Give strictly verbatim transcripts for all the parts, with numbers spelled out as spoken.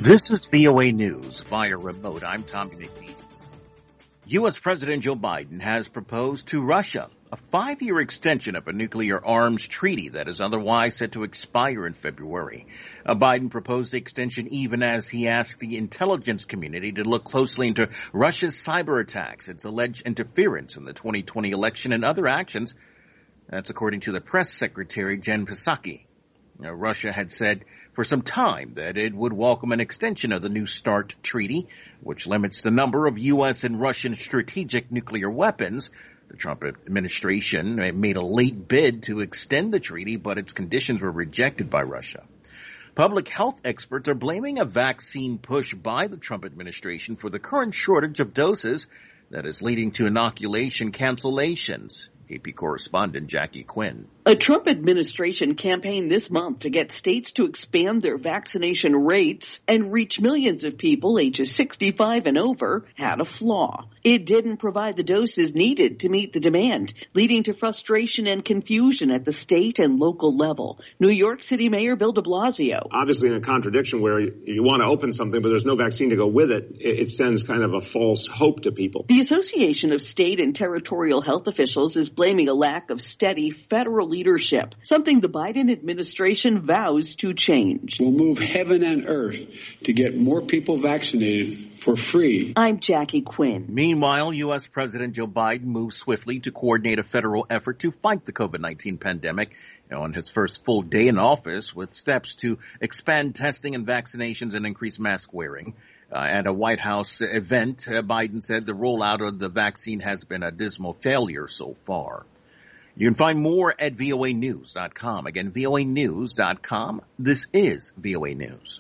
This is V O A News via remote. I'm Tommy McNeil. U S. President Joe Biden has proposed to Russia a five-year extension of a nuclear arms treaty that is otherwise set to expire in February. Uh, Biden proposed the extension even as he asked the intelligence community to look closely into Russia's cyber attacks, its alleged interference in the twenty twenty election, and other actions. That's according to the press secretary, Jen Psaki. Now, Russia had said for some time that it would welcome an extension of the New START treaty, which limits the number of U S and Russian strategic nuclear weapons. The Trump administration made a late bid to extend the treaty, but its conditions were rejected by Russia. Public health experts are blaming a vaccine push by the Trump administration for the current shortage of doses that is leading to inoculation cancellations. A P correspondent Jackie Quinn. A Trump administration campaign this month to get states to expand their vaccination rates and reach millions of people ages sixty-five and over had a flaw. It didn't provide the doses needed to meet the demand, leading to frustration and confusion at the state and local level. New York City Mayor Bill de Blasio. Obviously in a contradiction where you, you want to open something, but there's no vaccine to go with it, it, it sends kind of a false hope to people. The Association of State and Territorial Health Officials is blaming a lack of steady federal leadership, something the Biden administration vows to change. We'll move heaven and earth to get more people vaccinated for free. I'm Jackie Quinn. Meanwhile, U S. President Joe Biden moved swiftly to coordinate a federal effort to fight the COVID nineteen pandemic on his first full day in office, with steps to expand testing and vaccinations and increase mask wearing. Uh, at a White House event, uh, Biden said the rollout of the vaccine has been a dismal failure so far. You can find more at V O A news dot com. Again, V O A news dot com. This is V O A News.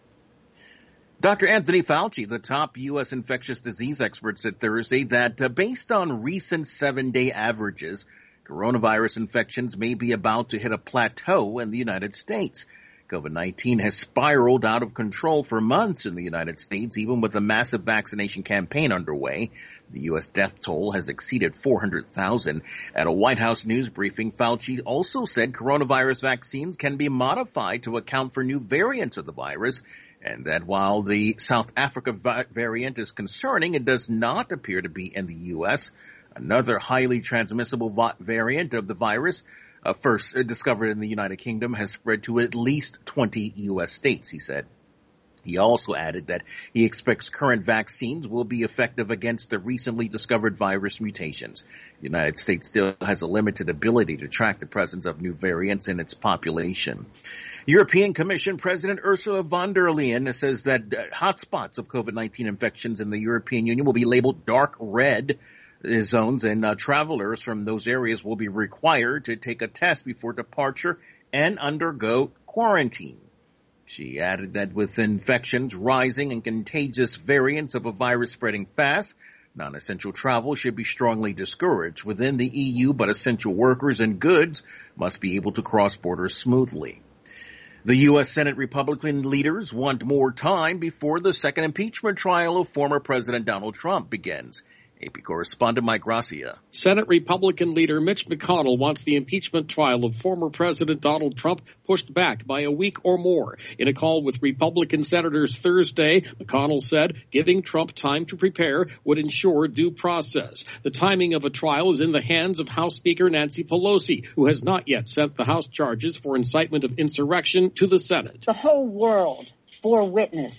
Doctor Anthony Fauci, the top U S infectious disease expert, said Thursday that uh, based on recent seven-day averages, coronavirus infections may be about to hit a plateau in the United States. COVID nineteen has spiraled out of control for months in the United States, even with a massive vaccination campaign underway. The U S death toll has exceeded four hundred thousand. At a White House news briefing, Fauci also said coronavirus vaccines can be modified to account for new variants of the virus, and that while the South Africa vi- variant is concerning, it does not appear to be in the U S. Another highly transmissible vi- variant of the virus, Uh, first uh, discovered in the United Kingdom, has spread to at least twenty U S states, he said. He also added that he expects current vaccines will be effective against the recently discovered virus mutations. The United States still has a limited ability to track the presence of new variants in its population. European Commission President Ursula von der Leyen says that uh, hotspots of COVID nineteen infections in the European Union will be labeled dark red zones, and uh, travelers from those areas will be required to take a test before departure and undergo quarantine. She added that with infections rising and contagious variants of a virus spreading fast, non-essential travel should be strongly discouraged within the E U, but essential workers and goods must be able to cross borders smoothly. The U S. Senate Republican leaders want more time before the second impeachment trial of former President Donald Trump begins. A P correspondent Mike Gracia. Senate Republican leader Mitch McConnell wants the impeachment trial of former President Donald Trump pushed back by a week or more. In a call with Republican senators Thursday, McConnell said giving Trump time to prepare would ensure due process. The timing of a trial is in the hands of House Speaker Nancy Pelosi, who has not yet sent the House charges for incitement of insurrection to the Senate. The whole world bore witness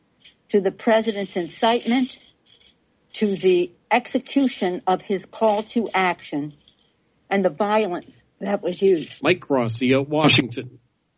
to the president's incitement, to the execution of his call to action, and the violence that was used. Mike Gracia, Washington.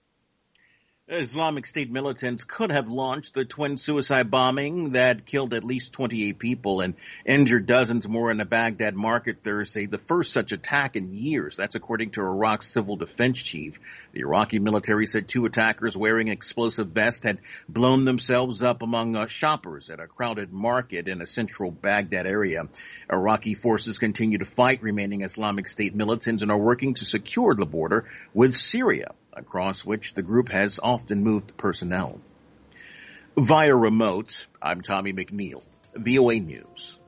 Islamic State militants could have launched the twin suicide bombing that killed at least twenty-eight people and injured dozens more in a Baghdad market Thursday, the first such attack in years. That's according to Iraq's civil defense chief. The Iraqi military said two attackers wearing explosive vests had blown themselves up among uh, shoppers at a crowded market in a central Baghdad area. Iraqi forces continue to fight remaining Islamic State militants and are working to secure the border with Syria, across which the group has often moved personnel. Via remote, I'm Tommy McNeil, V O A News.